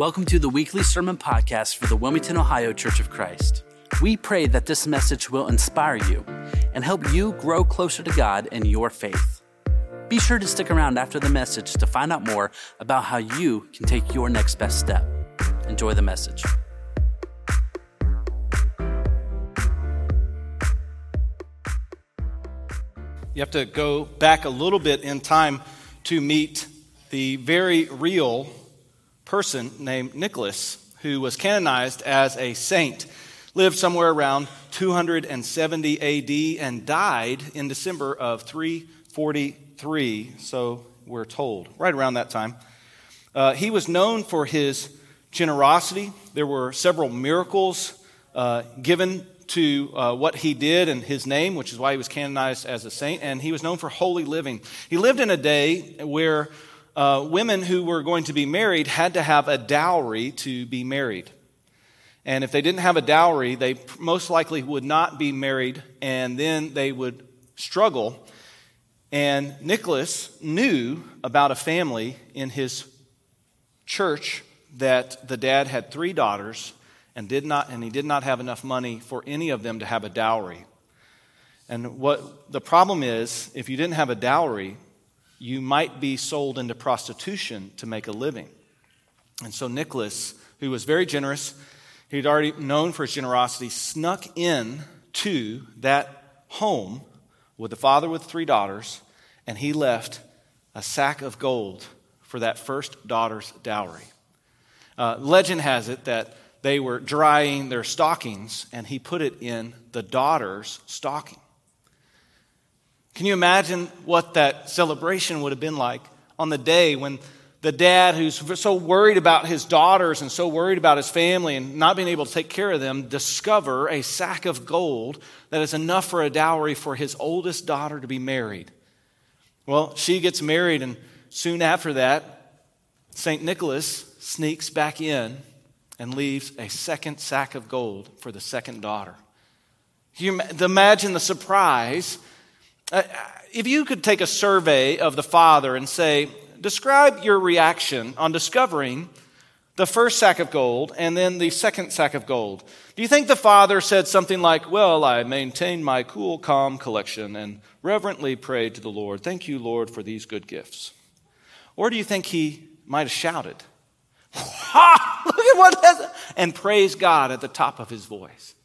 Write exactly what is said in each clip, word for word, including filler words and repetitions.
Welcome to the weekly sermon podcast for the Wilmington, Ohio Church of Christ. We pray that this message will inspire you and help you grow closer to God in your faith. Be sure to stick around after the message to find out more about how you can take your next best step. Enjoy the message. You have to go back a little bit in time to meet the very real person named Nicholas, who was canonized as a saint, lived somewhere around two hundred seventy A D and died in December of three forty-three, so we're told, right around that time. Uh, he was known for his generosity. There were several miracles uh, given to uh, what he did in his name, which is why he was canonized as a saint, and he was known for holy living. He lived in a day where uh, women who were going to be married had to have a dowry to be married. And if they didn't have a dowry, they most likely would not be married, and then they would struggle. And Nicholas knew about a family in his church that the dad had three daughters, and did not, and he did not have enough money for any of them to have a dowry. And what the problem is, if you didn't have a dowry, you might be sold into prostitution to make a living. And so Nicholas, who was very generous, he'd already known for his generosity, snuck in to that home with the father with three daughters, and he left a sack of gold for that first daughter's dowry. Uh, legend has it that they were drying their stockings, and he put it in the daughter's stocking. Can you imagine what that celebration would have been like on the day when the dad, who's so worried about his daughters and so worried about his family and not being able to take care of them, discover a sack of gold that is enough for a dowry for his oldest daughter to be married? Well, she gets married, and soon after that, Saint Nicholas sneaks back in and leaves a second sack of gold for the second daughter. Can you imagine the surprise? Uh, if you could take a survey of the father and say, describe your reaction on discovering the first sack of gold and then the second sack of gold. Do you think the father said something like, well, I maintained my cool, calm collection and reverently prayed to the Lord, thank you, Lord, for these good gifts? Or do you think he might have shouted, ha! Look at what has, and praise God at the top of his voice?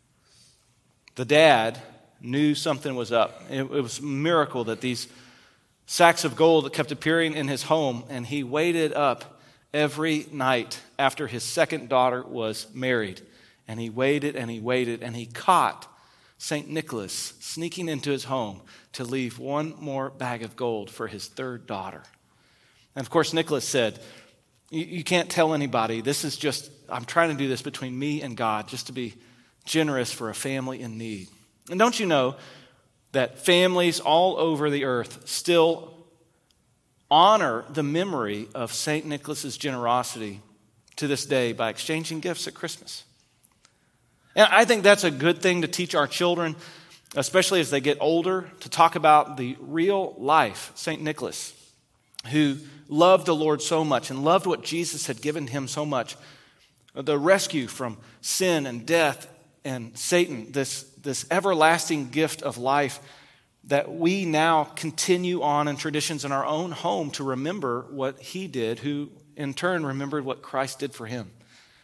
The dad knew something was up. It, it was a miracle that these sacks of gold kept appearing in his home, and he waited up every night after his second daughter was married. And he waited and he waited, and he caught Saint Nicholas sneaking into his home to leave one more bag of gold for his third daughter. And of course, Nicholas said, you, you can't tell anybody. This is just, I'm trying to do this between me and God, just to be generous for a family in need. And don't you know that families all over the earth still honor the memory of Saint Nicholas's generosity to this day by exchanging gifts at Christmas? And I think that's a good thing to teach our children, especially as they get older, to talk about the real life Saint Nicholas, who loved the Lord so much and loved what Jesus had given him so much, the rescue from sin and death and Satan, this, this everlasting gift of life that we now continue on in traditions in our own home to remember what he did, who in turn remembered what Christ did for him.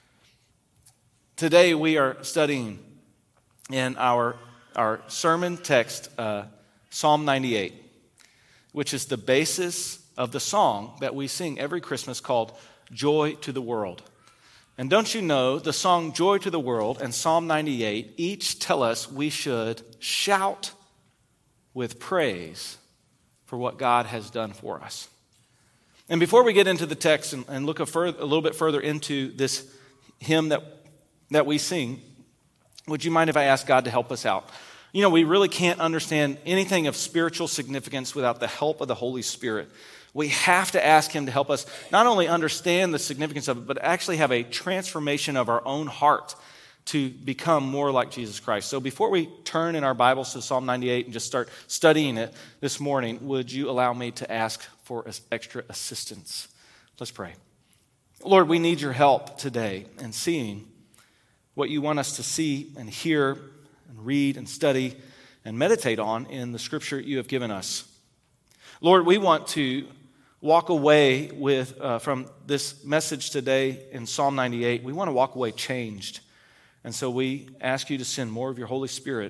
Today we are studying in our, our sermon text, uh, Psalm ninety-eight, which is the basis of the song that we sing every Christmas called Joy to the World. And don't you know, the song Joy to the World and Psalm ninety-eight each tell us we should shout with praise for what God has done for us. And before we get into the text and, and look a, further, a little bit further into this hymn that, that we sing, would you mind if I ask God to help us out? You know, we really can't understand anything of spiritual significance without the help of the Holy Spirit. We have to ask him to help us not only understand the significance of it, but actually have a transformation of our own heart to become more like Jesus Christ. So before we turn in our Bibles to Psalm ninety-eight and just start studying it this morning, would you allow me to ask for extra assistance? Let's pray. Lord, we need your help today in seeing what you want us to see and hear and read and study and meditate on in the scripture you have given us. Lord, we want to walk away with uh, from this message today in Psalm ninety-eight. We want to walk away changed. And so we ask you to send more of your Holy Spirit.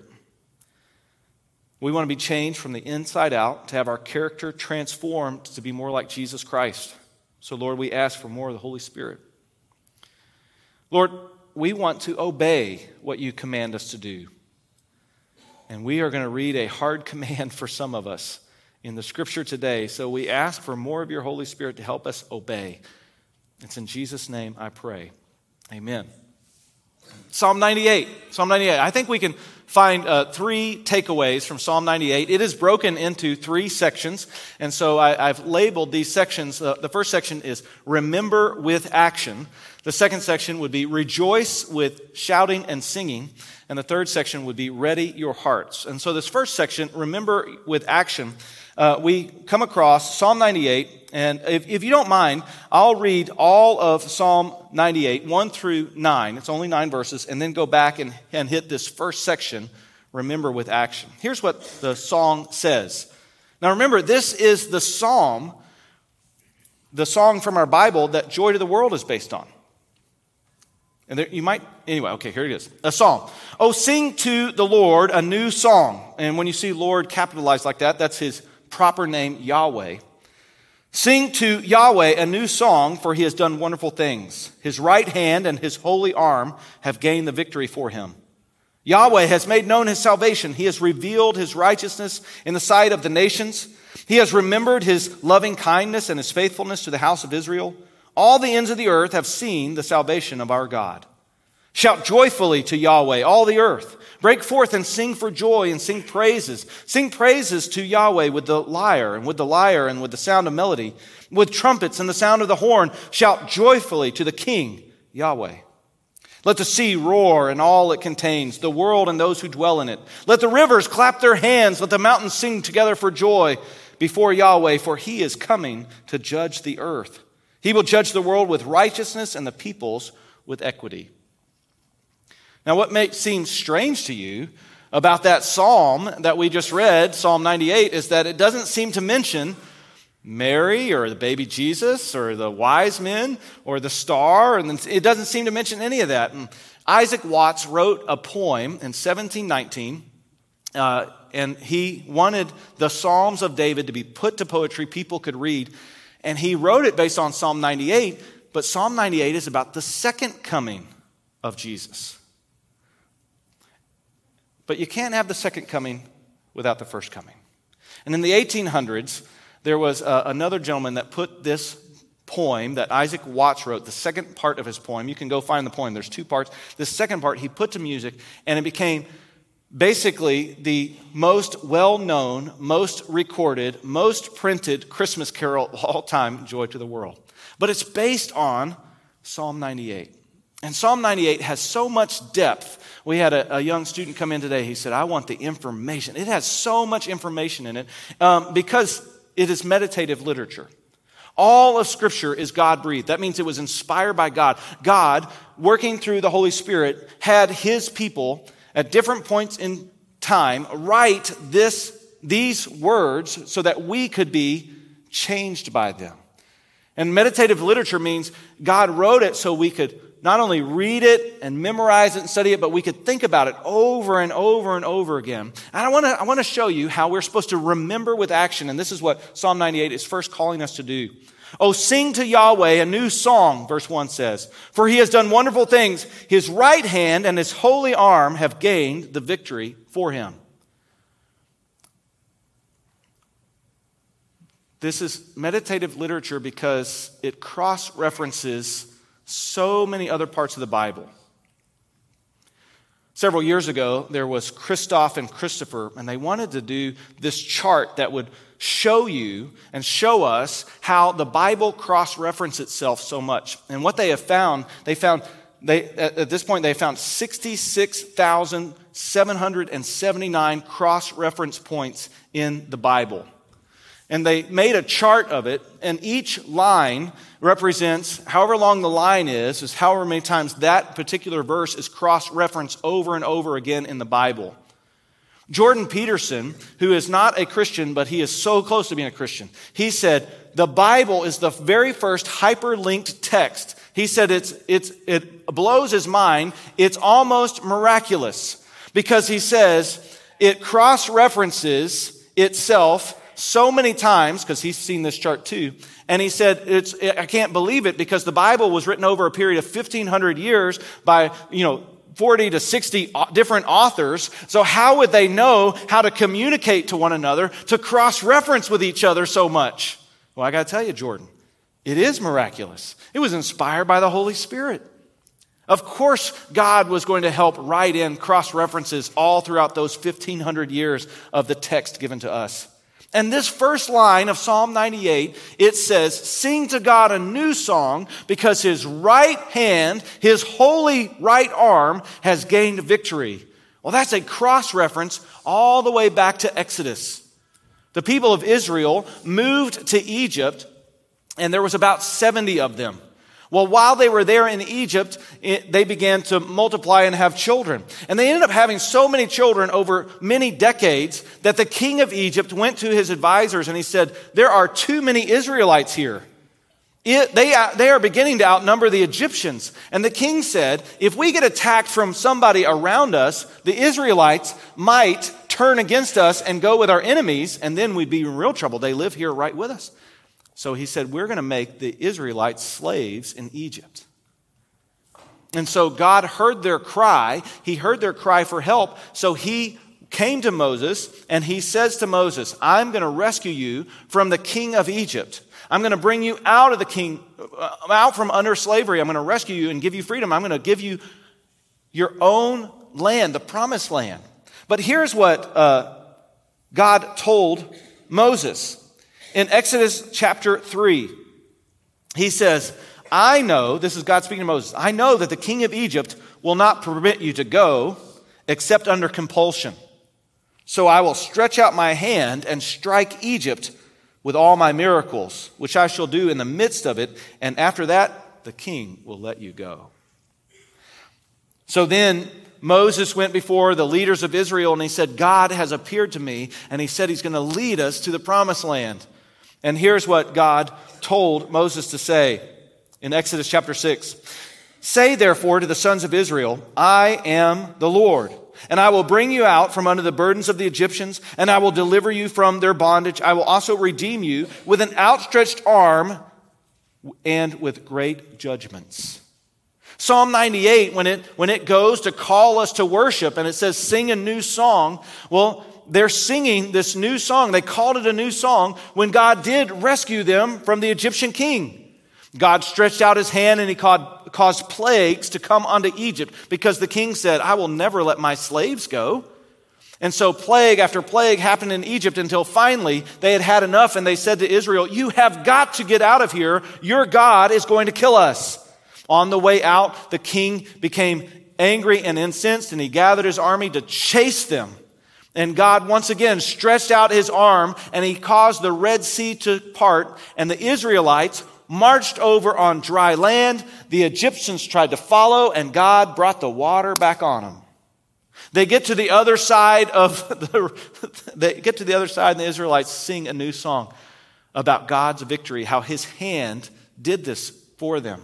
We want to be changed from the inside out, to have our character transformed to be more like Jesus Christ. So, Lord, we ask for more of the Holy Spirit. Lord, we want to obey what you command us to do. And we are going to read a hard command for some of us in the scripture today. So we ask for more of your Holy Spirit to help us obey. It's in Jesus' name I pray. Amen. Psalm ninety-eight. Psalm ninety-eight. I think we can find uh, three takeaways from Psalm ninety-eight. It is broken into three sections, and so I, I've labeled these sections. Uh, the first section is remember with action. The second section would be rejoice with shouting and singing. And the third section would be ready your hearts. And so this first section, remember with action, uh, we come across Psalm ninety-eight. And if, if you don't mind, I'll read all of Psalm ninety-eight, one through nine. It's only nine verses. And then go back and, and hit this first section, remember with action. Here's what the song says. Now remember, this is the psalm, the song from our Bible that Joy to the World is based on. And there, you might, anyway, okay, here it is. A psalm. Oh, sing to the Lord a new song. And when you see Lord capitalized like that, that's his proper name, Yahweh. Sing to Yahweh a new song, for he has done wonderful things. His right hand and his holy arm have gained the victory for him. Yahweh has made known his salvation. He has revealed his righteousness in the sight of the nations. He has remembered his loving kindness and his faithfulness to the house of Israel. All the ends of the earth have seen the salvation of our God. Shout joyfully to Yahweh, all the earth. Break forth and sing for joy and sing praises. Sing praises to Yahweh with the lyre and with the lyre and with the sound of melody. With trumpets and the sound of the horn. Shout joyfully to the King, Yahweh. Let the sea roar and all it contains, the world and those who dwell in it. Let the rivers clap their hands. Let the mountains sing together for joy before Yahweh, for he is coming to judge the earth. He will judge the world with righteousness and the peoples with equity. Now, what may seem strange to you about that psalm that we just read, Psalm ninety-eight, is that it doesn't seem to mention Mary or the baby Jesus or the wise men or the star. And it doesn't seem to mention any of that. And Isaac Watts wrote a poem in seventeen nineteen, uh, and he wanted the Psalms of David to be put to poetry people could read. And he wrote it based on Psalm ninety-eight, but Psalm ninety-eight is about the second coming of Jesus. But you can't have the second coming without the first coming. And in the eighteen hundreds, there was uh, another gentleman that put this poem that Isaac Watts wrote, the second part of his poem. You can go find the poem. There's two parts. The second part he put to music, and it became basically the most well-known, most recorded, most printed Christmas carol of all time, Joy to the World. But it's based on Psalm ninety-eight. And Psalm ninety-eight has so much depth. We had a, a young student come in today. He said, I want the information. It has so much information in it um, because it is meditative literature. All of Scripture is God-breathed. That means it was inspired by God. God, working through the Holy Spirit, had his people at different points in time write this, these words so that we could be changed by them. And meditative literature means God wrote it so we could not only read it and memorize it and study it, but we could think about it over and over and over again. And I want to I want to show you how we're supposed to remember with action. And this is what Psalm ninety-eight is first calling us to do. Oh, sing to Yahweh a new song, verse one says. For he has done wonderful things. His right hand and his holy arm have gained the victory for him. This is meditative literature because it cross-references so many other parts of the Bible. Several years ago, there was Christoph and Christopher, and they wanted to do this chart that would show you and show us how the Bible cross-references itself so much. And what they have found, they found, they at this point, they found sixty-six thousand seven hundred seventy-nine cross-reference points in the Bible. And they made a chart of it, and each line represents, however long the line is, is however many times that particular verse is cross-referenced over and over again in the Bible. Jordan Peterson, who is not a Christian, but he is so close to being a Christian, he said, the Bible is the very first hyperlinked text. He said it's, it's, it blows his mind. It's almost miraculous because he says it cross-references itself so many times, because he's seen this chart too, and he said, "It's I can't believe it because the Bible was written over a period of fifteen hundred years by, you know, forty to sixty different authors. So how would they know how to communicate to one another, to cross-reference with each other so much?" Well, I got to tell you, Jordan, it is miraculous. It was inspired by the Holy Spirit. Of course, God was going to help write in cross-references all throughout those fifteen hundred years of the text given to us. And this first line of Psalm ninety-eight, it says, "Sing to God a new song because his right hand, his holy right arm has gained victory." Well, that's a cross-reference all the way back to Exodus. The people of Israel moved to Egypt, and there was about seventy of them. Well, while they were there in Egypt, it, they began to multiply and have children. And they ended up having so many children over many decades that the king of Egypt went to his advisors and he said, "There are too many Israelites here. It, they, they are beginning to outnumber the Egyptians." And the king said, "If we get attacked from somebody around us, the Israelites might turn against us and go with our enemies, and then we'd be in real trouble. They live here right with us." So he said, "We're going to make the Israelites slaves in Egypt." And so God heard their cry. He heard their cry for help. So he came to Moses and he says to Moses, "I'm going to rescue you from the king of Egypt. I'm going to bring you out of the king, uh, out from under slavery. I'm going to rescue you and give you freedom. I'm going to give you your own land, the promised land." But here's what uh, God told Moses. In Exodus chapter three, he says, "I know," this is God speaking to Moses, "I know that the king of Egypt will not permit you to go except under compulsion. So I will stretch out my hand and strike Egypt with all my miracles, which I shall do in the midst of it, and after that, the king will let you go." So then Moses went before the leaders of Israel and he said, "God has appeared to me, and he said he's going to lead us to the promised land." And here's what God told Moses to say in Exodus chapter six. "Say therefore to the sons of Israel, I am the Lord, and I will bring you out from under the burdens of the Egyptians, and I will deliver you from their bondage. I will also redeem you with an outstretched arm and with great judgments." Psalm ninety-eight, when it, when it goes to call us to worship and it says sing a new song, well, they're singing this new song. They called it a new song when God did rescue them from the Egyptian king. God stretched out his hand and he caused plagues to come onto Egypt because the king said, "I will never let my slaves go." And so plague after plague happened in Egypt until finally they had had enough and they said to Israel, "You have got to get out of here. Your God is going to kill us." On the way out, the king became angry and incensed, and he gathered his army to chase them. And God once again stretched out his arm, and he caused the Red Sea to part, and the Israelites marched over on dry land. The Egyptians tried to follow, and God brought the water back on them. They get to the other side of the, they get to the other side, and the Israelites sing a new song about God's victory, how his hand did this for them.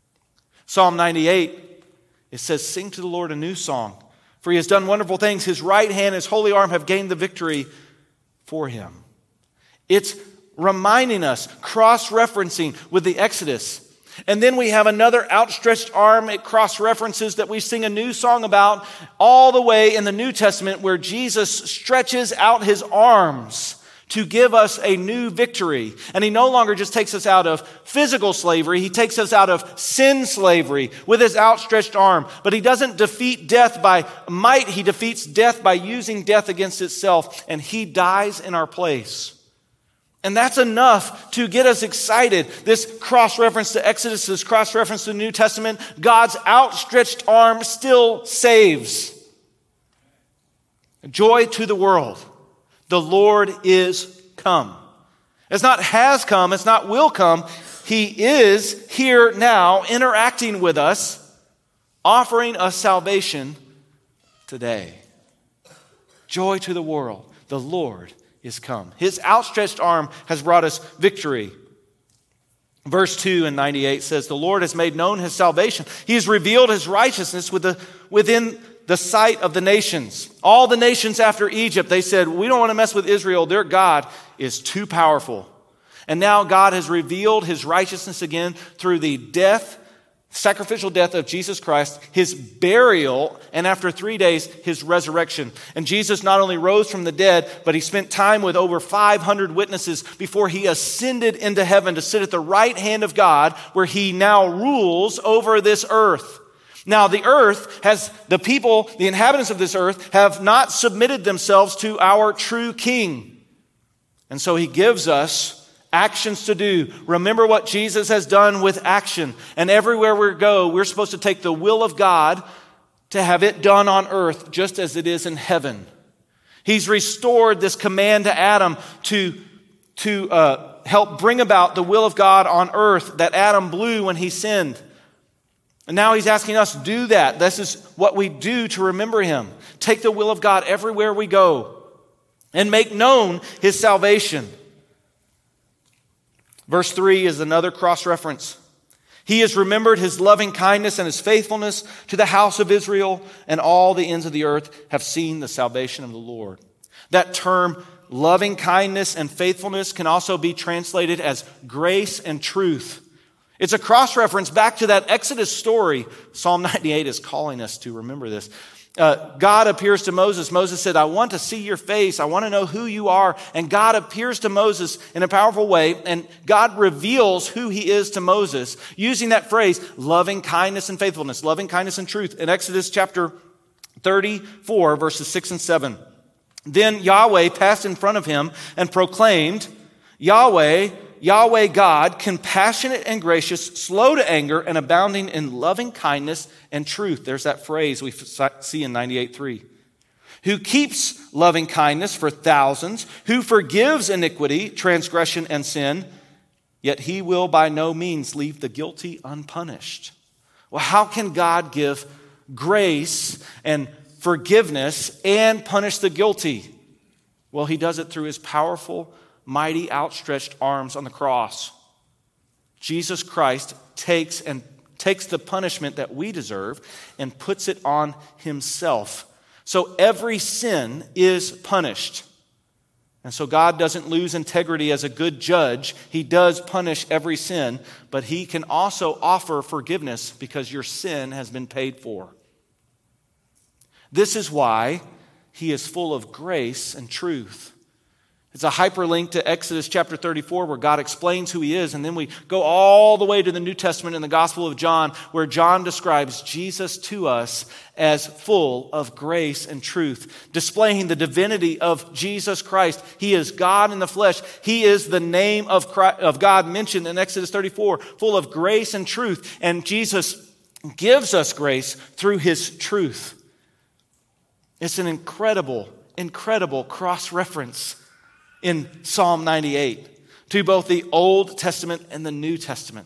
Psalm ninety-eight, it says, "Sing to the Lord a new song, for he has done wonderful things. His right hand and his holy arm have gained the victory for him." It's reminding us, cross-referencing with the Exodus. And then we have another outstretched arm. It cross-references that we sing a new song about all the way in the New Testament where Jesus stretches out his arms to give us a new victory. And he no longer just takes us out of physical slavery. He takes us out of sin slavery with his outstretched arm. But he doesn't defeat death by might. He defeats death by using death against itself. And he dies in our place. And that's enough to get us excited. This cross-reference to Exodus, this cross-reference to the New Testament, God's outstretched arm still saves. Joy to the world. The Lord is come. It's not has come, it's not will come. He is here now, interacting with us, offering us salvation today. Joy to the world, the Lord is come. His outstretched arm has brought us victory. Verse two in ninety-eight says, the Lord has made known his salvation. He has revealed his righteousness with the, within the sight of the nations. All the nations after Egypt, they said, we don't want to mess with Israel. Their God is too powerful. And now God has revealed his righteousness again through the death, sacrificial death of Jesus Christ, his burial, and after three days, his resurrection. And Jesus not only rose from the dead, but he spent time with over five hundred witnesses before he ascended into heaven to sit at the right hand of God, where he now rules over this earth. Now, the earth has, the people, the inhabitants of this earth, have not submitted themselves to our true king. And so he gives us actions to do. Remember what Jesus has done with action. And everywhere we go, we're supposed to take the will of God to have it done on earth just as it is in heaven. He's restored this command to Adam to, to uh, help bring about the will of God on earth that Adam blew when he sinned. And now he's asking us to do that. This is what we do to remember him. Take the will of God everywhere we go and make known his salvation. Verse three is another cross-reference. He has remembered his loving kindness and his faithfulness to the house of Israel, and all the ends of the earth have seen the salvation of the Lord. That term, loving kindness and faithfulness, can also be translated as grace and truth. It's a cross-reference back to that Exodus story. Psalm ninety-eight is calling us to remember this. Uh, God appears to Moses. Moses said, I want to see your face. I want to know who you are. And God appears to Moses in a powerful way. And God reveals who he is to Moses using that phrase, loving kindness and faithfulness, loving kindness and truth. In Exodus chapter thirty-four, verses six and seven. Then Yahweh passed in front of him and proclaimed, Yahweh, Yahweh God, compassionate and gracious, slow to anger, and abounding in loving kindness and truth. There's that phrase we see in ninety-eight three. Who keeps loving kindness for thousands, who forgives iniquity, transgression, and sin, yet he will by no means leave the guilty unpunished. Well, how can God give grace and forgiveness and punish the guilty? Well, he does it through his powerful, mighty outstretched arms on the cross. Jesus Christ takes and takes the punishment that we deserve and puts it on himself. So every sin is punished. And so God doesn't lose integrity as a good judge. He does punish every sin, but he can also offer forgiveness because your sin has been paid for. This is why he is full of grace and truth. It's a hyperlink to Exodus chapter thirty-four where God explains who he is. And then we go all the way to the New Testament in the Gospel of John where John describes Jesus to us as full of grace and truth, displaying the divinity of Jesus Christ. He is God in the flesh. He is the name of Christ, of God mentioned in Exodus thirty-four, full of grace and truth. And Jesus gives us grace through his truth. It's an incredible, incredible cross-reference in Psalm ninety-eight to both the Old Testament and the New Testament.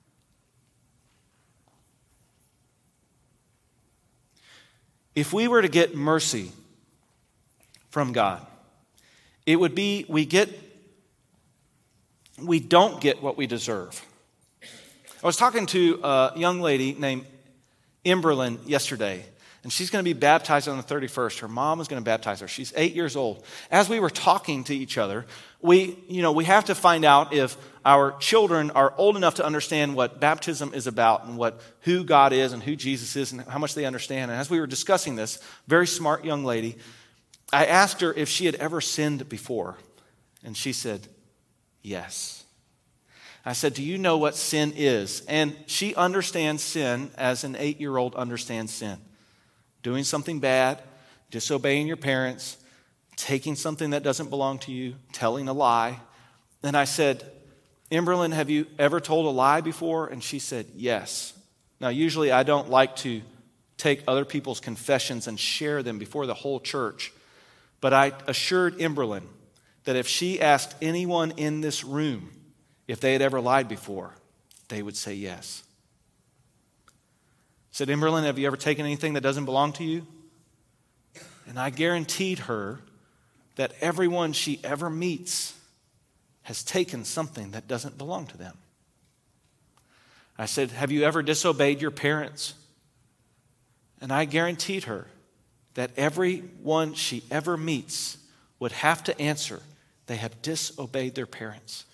If we were to get mercy from God, it would be we get we don't get what we deserve. I was talking to a young lady named Emberlyn yesterday. And she's going to be baptized on the thirty-first. Her mom is going to baptize her. She's eight years old. As we were talking to each other, we, you know, we have to find out if our children are old enough to understand what baptism is about and what who God is and who Jesus is and how much they understand. And as we were discussing this, very smart young lady, I asked her if she had ever sinned before. And she said, yes. I said, do you know what sin is? And she understands sin as an eight-year-old understands sin. Doing something bad, disobeying your parents, taking something that doesn't belong to you, telling a lie. And I said, Emberlyn, have you ever told a lie before? And she said, yes. Now, usually I don't like to take other people's confessions and share them before the whole church. But I assured Emberlyn that if she asked anyone in this room if they had ever lied before, they would say yes. I said, Emberlyn, have you ever taken anything that doesn't belong to you? And I guaranteed her that everyone she ever meets has taken something that doesn't belong to them. I said, have you ever disobeyed your parents? And I guaranteed her that everyone she ever meets would have to answer they have disobeyed their parents.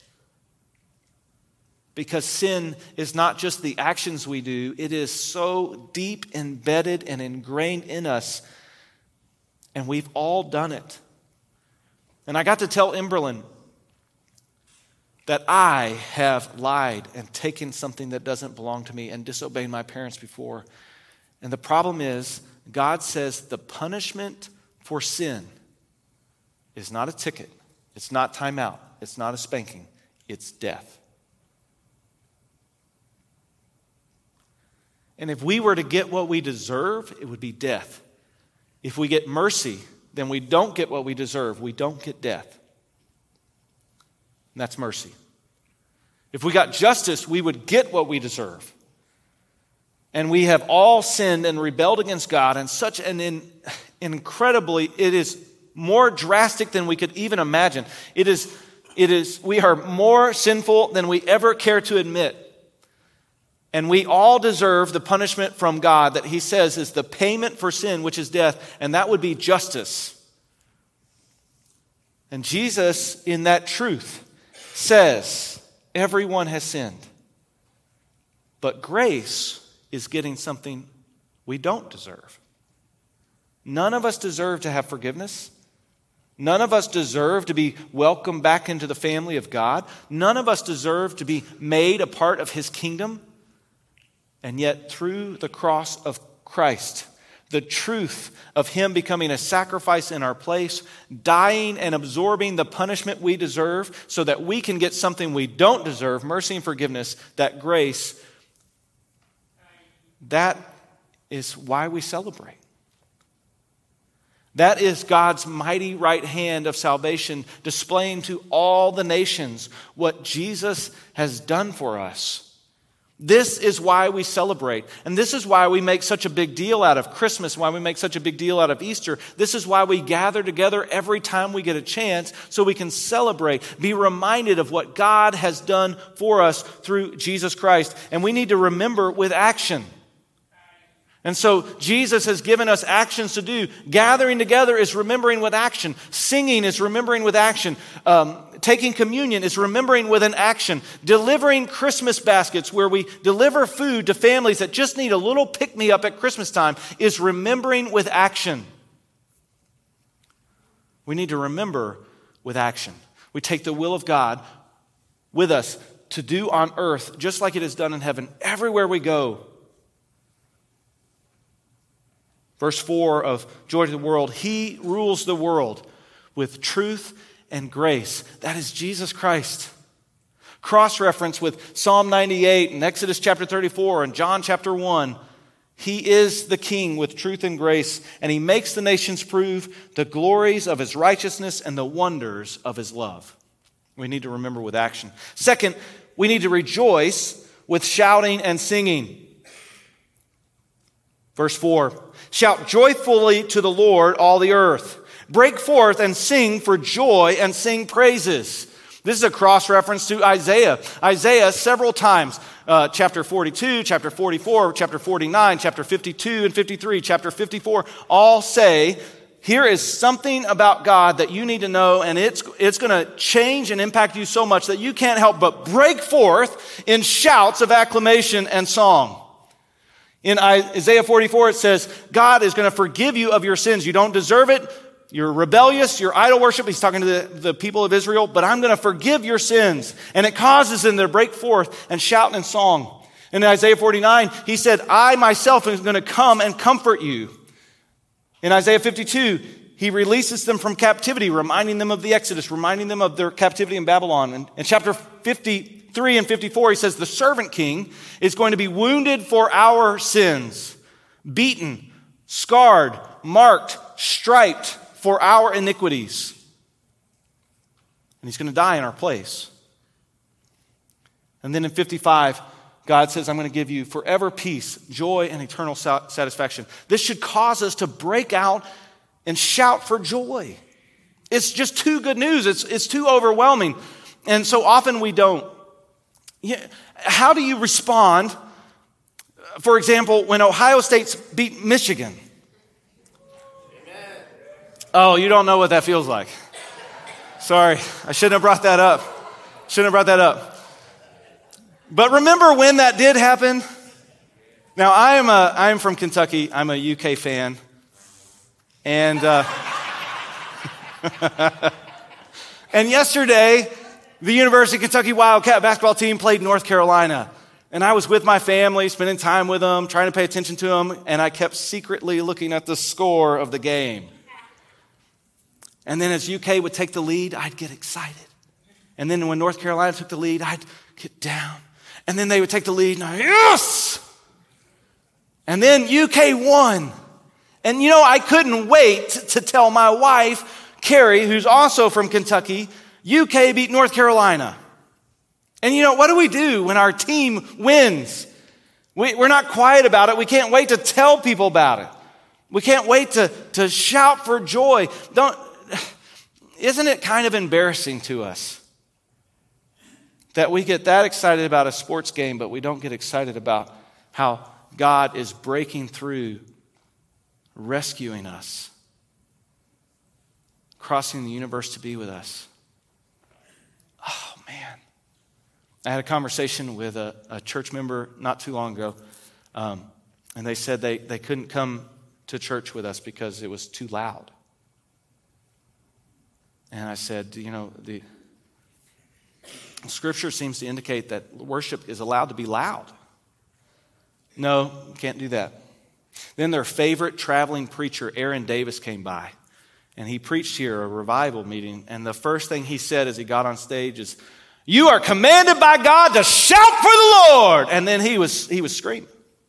Because sin is not just the actions we do, it is so deep embedded and ingrained in us, and we've all done it. And I got to tell Emberlyn that I have lied and taken something that doesn't belong to me and disobeyed my parents before. And the problem is, God says the punishment for sin is not a ticket. It's not time out. It's not a spanking. It's death. And if we were to get what we deserve, it would be death. If we get mercy, then we don't get what we deserve. We don't get death. And that's mercy. If we got justice, we would get what we deserve. And we have all sinned and rebelled against God, and such an in, incredibly, it is more drastic than we could even imagine. It is, it is, we are more sinful than we ever care to admit. And we all deserve the punishment from God that he says is the payment for sin, which is death, and that would be justice. And Jesus, in that truth, says, everyone has sinned. But grace is getting something we don't deserve. None of us deserve to have forgiveness. None of us deserve to be welcomed back into the family of God. None of us deserve to be made a part of his kingdom. And yet, through the cross of Christ, the truth of him becoming a sacrifice in our place, dying and absorbing the punishment we deserve so that we can get something we don't deserve, mercy and forgiveness, that grace, that is why we celebrate. That is God's mighty right hand of salvation displaying to all the nations what Jesus has done for us. This is why we celebrate. And this is why we make such a big deal out of Christmas, why we make such a big deal out of Easter. This is why we gather together every time we get a chance so we can celebrate, be reminded of what God has done for us through Jesus Christ. And we need to remember with action. And so Jesus has given us actions to do. Gathering together is remembering with action. Singing is remembering with action. Um, taking communion is remembering with an action. Delivering Christmas baskets where we deliver food to families that just need a little pick-me-up at Christmas time is remembering with action. We need to remember with action. We take the will of God with us to do on earth just like it is done in heaven everywhere we go. Verse four of Joy to the World, he rules the world with truth and grace. That is Jesus Christ. Cross-reference with Psalm ninety-eight and Exodus chapter thirty-four and John chapter one. He is the King with truth and grace, and he makes the nations prove the glories of his righteousness and the wonders of his love. We need to remember with action. Second, we need to rejoice with shouting and singing. Verse four, shout joyfully to the Lord, all the earth. Break forth and sing for joy and sing praises. This is a cross-reference to Isaiah. Isaiah several times, uh, chapter forty-two, chapter forty-four, chapter forty-nine, chapter fifty-two and fifty-three, chapter fifty-four, all say, here is something about God that you need to know, and it's, it's going to change and impact you so much that you can't help but break forth in shouts of acclamation and song. In Isaiah forty-four, it says, God is going to forgive you of your sins. You don't deserve it. You're rebellious. You're idol worship. He's talking to the, the people of Israel, but I'm going to forgive your sins. And it causes them to break forth and shout in song. In Isaiah forty-nine, he said, I myself am going to come and comfort you. In Isaiah fifty-two, he releases them from captivity, reminding them of the Exodus, reminding them of their captivity in Babylon. And in chapter fifty-three and fifty-four, he says, the servant king is going to be wounded for our sins, beaten, scarred, marked, striped for our iniquities. And he's going to die in our place. And then in fifty-five, God says, I'm going to give you forever peace, joy, and eternal satisfaction. This should cause us to break out and shout for joy. It's just too good news. It's, it's too overwhelming. And so often we don't. Yeah, how do you respond, for example, when Ohio State beat Michigan? Amen. Oh, you don't know what that feels like. Sorry, I shouldn't have brought that up. Shouldn't have brought that up. But remember when that did happen? Now, I am a, I am from Kentucky. I'm a U K fan. And, uh, and yesterday, the University of Kentucky Wildcat basketball team played North Carolina. And I was with my family, spending time with them, trying to pay attention to them, and I kept secretly looking at the score of the game. And then as U K would take the lead, I'd get excited. And then when North Carolina took the lead, I'd get down. And then they would take the lead, and I, yes! And then U K won. And you know, I couldn't wait to tell my wife, Carrie, who's also from Kentucky, U K beat North Carolina. And you know, what do we do when our team wins? We, we're not quiet about it. We can't wait to tell people about it. We can't wait to, to shout for joy. Don't, isn't it kind of embarrassing to us that we get that excited about a sports game, but we don't get excited about how God is breaking through, rescuing us, crossing the universe to be with us? Oh, man. I had a conversation with a, a church member not too long ago, um, and they said they, they couldn't come to church with us because it was too loud. And I said, you know, the Scripture seems to indicate that worship is allowed to be loud. No, can't do that. Then their favorite traveling preacher, Aaron Davis, came by. And he preached here a revival meeting. And the first thing he said as he got on stage is, "You are commanded by God to shout for the Lord." And then he was he was screaming.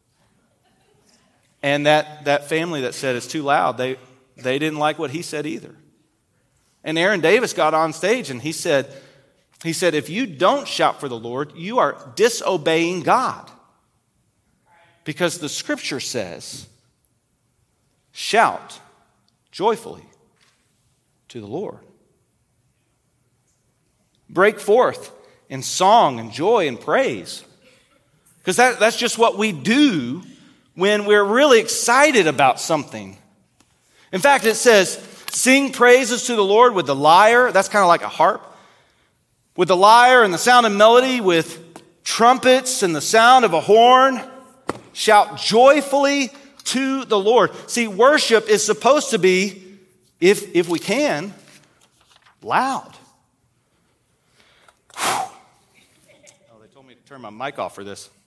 And that, that family that said it's too loud, they, they didn't like what he said either. And Aaron Davis got on stage and he said, he said, if you don't shout for the Lord, you are disobeying God. Because the Scripture says, shout joyfully to the Lord. Break forth in song and joy and praise. Because that, that's just what we do when we're really excited about something. In fact, it says, sing praises to the Lord with the lyre. That's kind of like a harp. With the lyre and the sound of melody, with trumpets and the sound of a horn. Shout joyfully to the Lord. See, worship is supposed to be, if, if we can, loud. Oh, they told me to turn my mic off for this.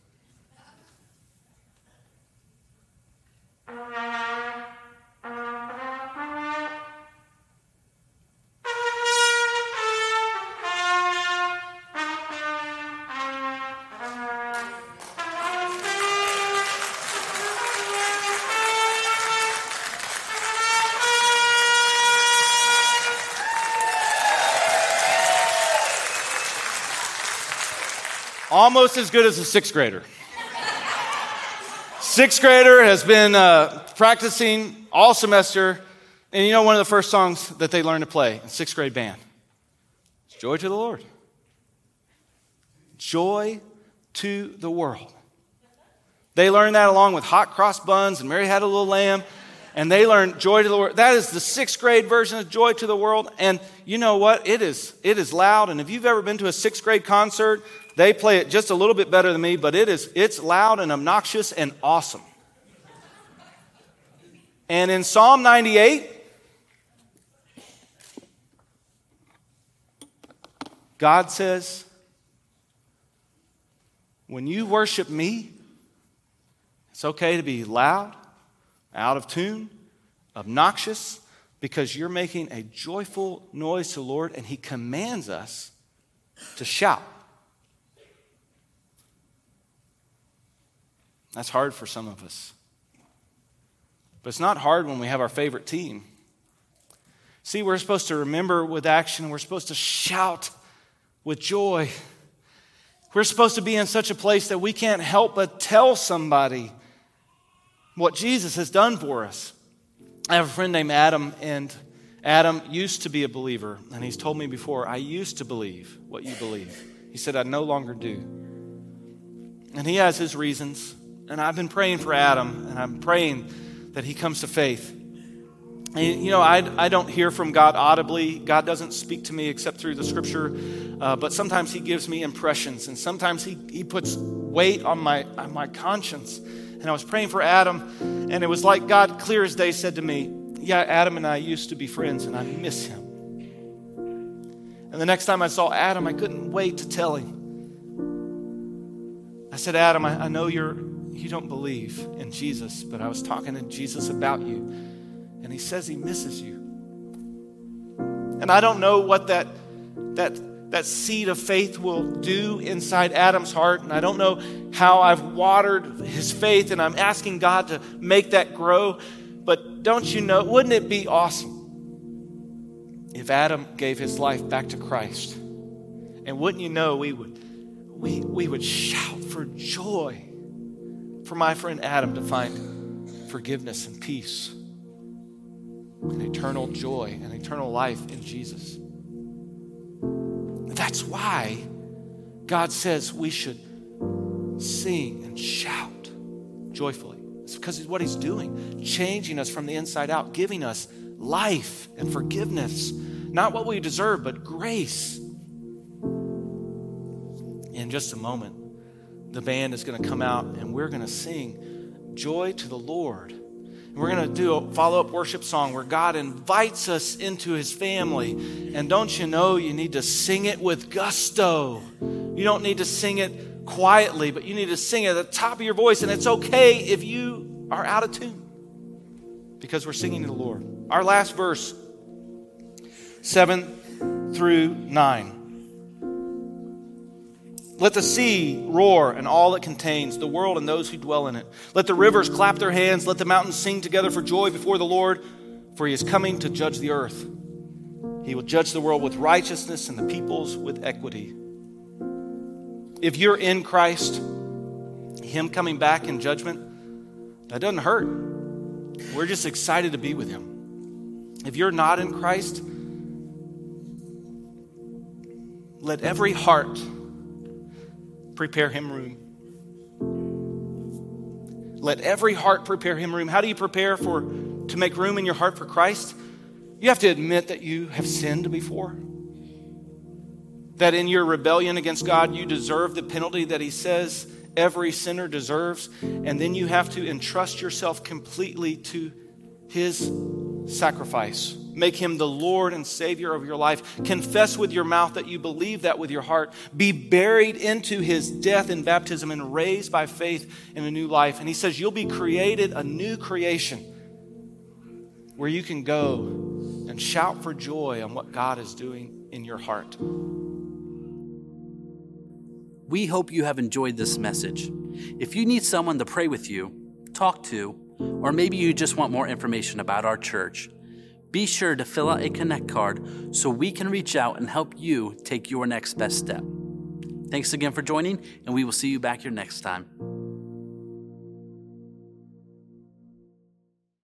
Almost as good as a sixth grader. Sixth grader has been uh, practicing all semester. And you know one of the first songs that they learned to play in sixth grade band? It's Joy to the Lord. Joy to the world. They learned that along with Hot Cross Buns and Mary Had a Little Lamb. And they learned Joy to the World. That is the sixth grade version of Joy to the World. And you know what? It is, it is loud. And if you've ever been to a sixth grade concert, they play it just a little bit better than me, but it is, it's loud and obnoxious and awesome. And in Psalm ninety-eight, God says, when you worship me, it's okay to be loud, out of tune, obnoxious, because you're making a joyful noise to the Lord, and He commands us to shout. That's hard for some of us. But it's not hard when we have our favorite team. See, we're supposed to remember with action. We're supposed to shout with joy. We're supposed to be in such a place that we can't help but tell somebody what Jesus has done for us. I have a friend named Adam, and Adam used to be a believer, and he's told me before, I used to believe what you believe. He said, I no longer do. And he has his reasons, and I've been praying for Adam, and I'm praying that he comes to faith. And, you know, I, I don't hear from God audibly. God doesn't speak to me except through the scripture, uh, but sometimes he gives me impressions, and sometimes he, he puts weight on my, on my conscience. And I was praying for Adam, and it was like God, clear as day, said to me, yeah, Adam and I used to be friends, and I miss him. And the next time I saw Adam, I couldn't wait to tell him. I said, Adam, I, I know you're you don't believe in Jesus, but I was talking to Jesus about you, and he says he misses you. And I don't know what that that that seed of faith will do inside Adam's heart, and I don't know how I've watered his faith, and I'm asking God to make that grow. But don't you know, wouldn't it be awesome if Adam gave his life back to Christ? And wouldn't you know, we would we we would shout for joy for my friend Adam to find forgiveness and peace and eternal joy and eternal life in Jesus. That's why God says we should sing and shout joyfully. It's because of what he's doing, changing us from the inside out, giving us life and forgiveness. Not what we deserve, but grace. In just a moment, the band is going to come out and we're going to sing Joy to the Lord. And we're going to do a follow-up worship song where God invites us into his family. And don't you know, you need to sing it with gusto. You don't need to sing it quietly, but you need to sing it at the top of your voice. And it's okay if you are out of tune, because we're singing to the Lord. Our last verse, seven through nine. Let the sea roar and all it contains, the world and those who dwell in it. Let the rivers clap their hands. Let the mountains sing together for joy before the Lord, for he is coming to judge the earth. He will judge the world with righteousness and the peoples with equity. If you're in Christ, him coming back in judgment, that doesn't hurt. We're just excited to be with him. If you're not in Christ, let every heart prepare him room. Let every heart prepare him room. How do you prepare for to make room in your heart for Christ? You have to admit that you have sinned before. That in your rebellion against God, you deserve the penalty that he says every sinner deserves. And then you have to entrust yourself completely to his sacrifice. Make him the Lord and Savior of your life. Confess with your mouth that you believe that with your heart. Be buried into his death in baptism and raised by faith in a new life. And he says you'll be created a new creation where you can go and shout for joy on what God is doing in your heart. We hope you have enjoyed this message. If you need someone to pray with you, talk to, or maybe you just want more information about our church, be sure to fill out a Connect card so we can reach out and help you take your next best step. Thanks again for joining, and we will see you back here next time.